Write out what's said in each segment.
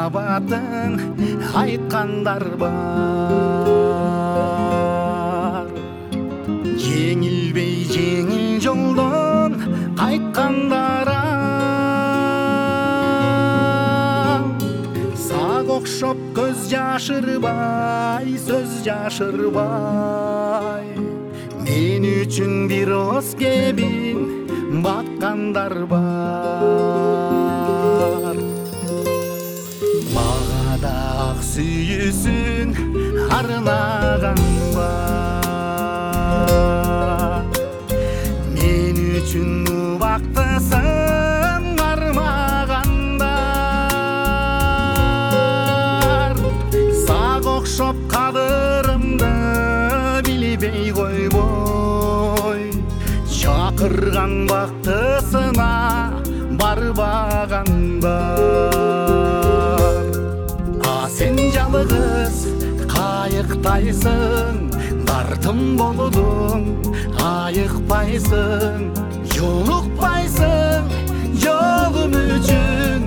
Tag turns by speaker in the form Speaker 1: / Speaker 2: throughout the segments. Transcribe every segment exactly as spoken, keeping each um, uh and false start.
Speaker 1: махаббатын айткандар бар. Жеңилбей жеңил жолдон кайткандар сак окшоп көз жашырбай, сөз жашырбай, мен үчүн бир оз кебин баккандар бар. Мага да ак сүйүүсүн арнаган бар. Мен үчүн убактысын армагандар. Сак окшоп кадырымды билбей койбой, чакырган бактысына барбагандар. А сен жалгыз кайыктайсың, дартым болдуң, айыкпайсың, жолукпайсың, жолум үчүн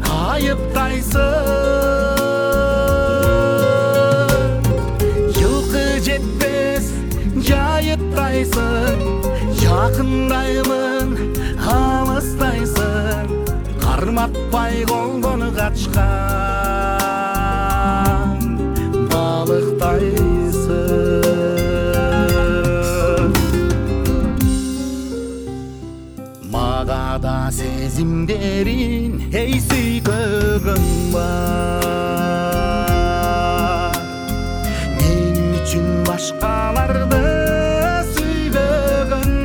Speaker 1: айыптайсың. Жылкы жетпес жайыттайсың, жакындаймын алыстайсың, карматпай колдон качкан балыктайсың. Мага да сезимдерин эй сүйгөгүм бар. Мен үчүн башкаларды сүйбөгүм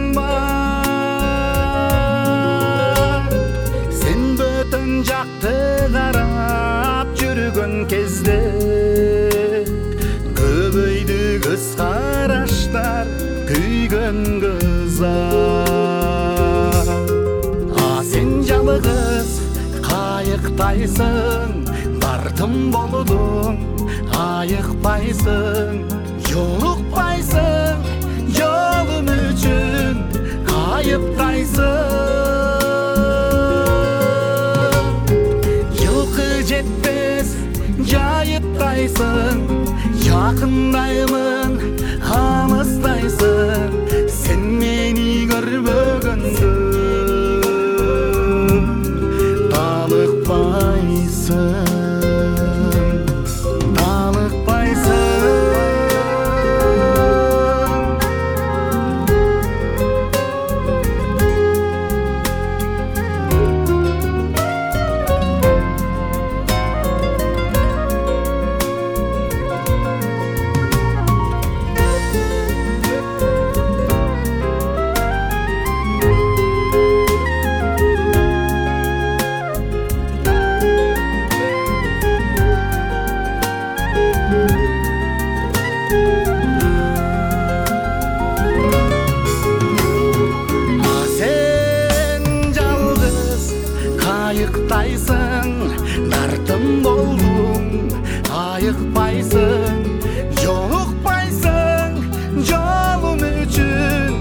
Speaker 1: бар. Сен бөтөн жакты карап жүргөн кезде көбөйдү көз караштар, күйгөн кызар. А сен жалгыз кайыктайсың, дартым болдуң, айыкпайсың, жолукпайсың, жолум үчүн айыптайсың. Жылкы жетпес жайыттайсың, жакындаймын алыстайсың, сен мени көрбөгөндө талыкпайсың. Кайыктайсың, дартым болдуң, айыкпайсың, жолукпайсың, жолум үчүн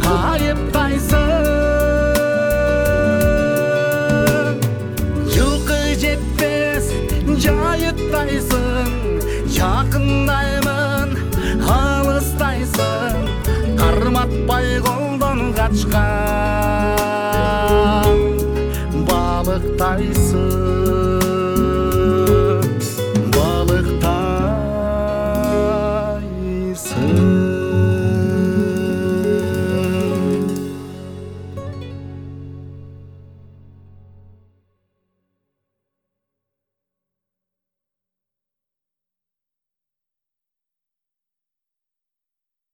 Speaker 1: айыптайсың. Жылкы жетпес жайыттайсың, жакындаймын алыстайсың, карматпай колдон качкан балыктайсың.